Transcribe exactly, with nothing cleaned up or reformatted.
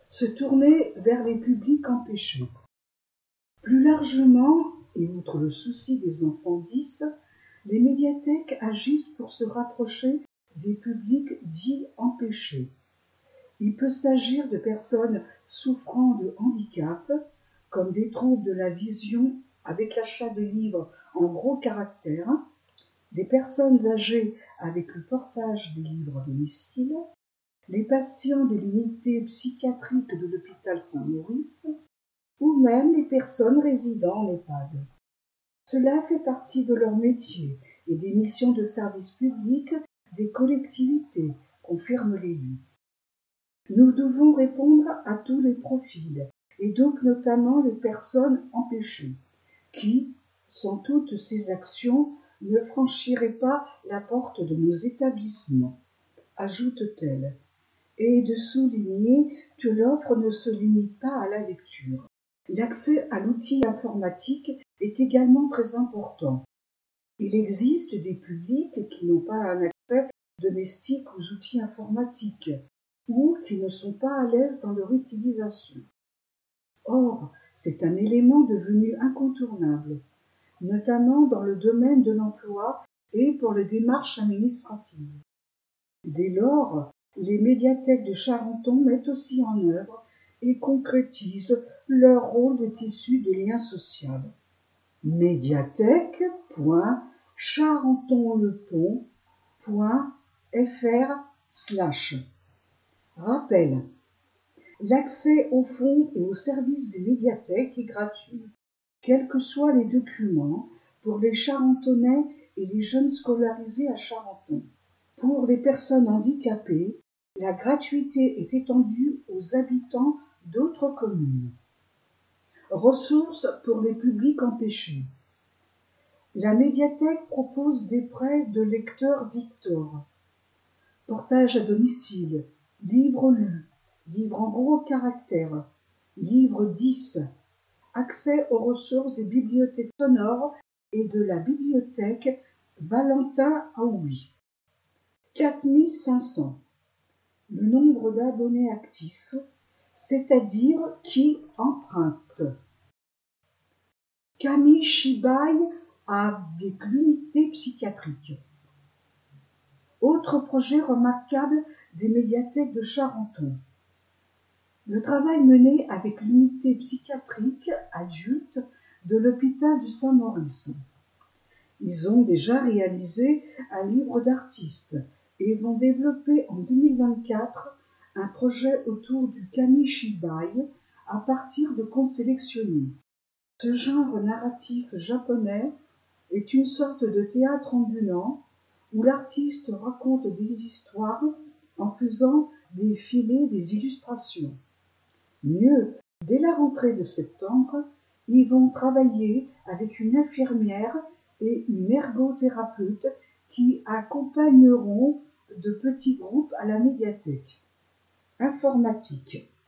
se tourner vers les publics empêchés. Plus largement, et outre le souci des enfants dys, les médiathèques agissent pour se rapprocher des publics dits empêchés. Il peut s'agir de personnes souffrant de handicap, comme des troubles de la vision avec l'achat de livres en gros caractères, des personnes âgées avec le portage des livres à domicile, les patients de l'unité psychiatrique de l'hôpital Saint-Maurice, ou même les personnes résidant en EHPAD. Cela fait partie de leur métier et des missions de service public des collectivités, confirme l'élu. Nous devons répondre à tous les profils, et donc notamment les personnes empêchées, qui, sans toutes ces actions, ne franchiraient pas la porte de nos établissements, ajoute-t-elle, et de souligner que l'offre ne se limite pas à la lecture. L'accès à l'outil informatique est également très important. Il existe des publics qui n'ont pas un accès domestique aux outils informatiques ou qui ne sont pas à l'aise dans leur utilisation. Or, c'est un élément devenu incontournable, notamment dans le domaine de l'emploi et pour les démarches administratives. Dès lors, les médiathèques de Charenton mettent aussi en œuvre et concrétisent leur rôle de tissu de lien social. médiathèque point charentonlepont point fr slash. Rappel. L'accès aux fonds et aux services des médiathèques est gratuit, quels que soient les documents, pour les Charentonais et les jeunes scolarisés à Charenton. Pour les personnes handicapées, la gratuité est étendue aux habitants d'autres communes. Ressources pour les publics empêchés. La médiathèque propose des prêts de lecteurs Victor, portage à domicile, livres lus, livres en gros caractères, livres dys, accès aux ressources des bibliothèques sonores et de la bibliothèque Valentin Aoui. quatre mille cinq cents. Le nombre d'abonnés actifs, c'est-à-dire qui empruntent. Camille Chibaille avec l'unité psychiatrique. Autre projet remarquable des médiathèques de Charenton. Le travail mené avec l'unité psychiatrique adulte de l'hôpital du Saint-Maurice. Ils ont déjà réalisé un livre d'artistes et vont développer en deux mille vingt-quatre un projet autour du kamishibai à partir de contes sélectionnés. Ce genre narratif japonais est une sorte de théâtre ambulant où l'artiste raconte des histoires en faisant défiler des illustrations. Mieux, dès la rentrée de septembre, ils vont travailler avec une infirmière et une ergothérapeute qui accompagneront de petits groupes à la médiathèque. Informatique.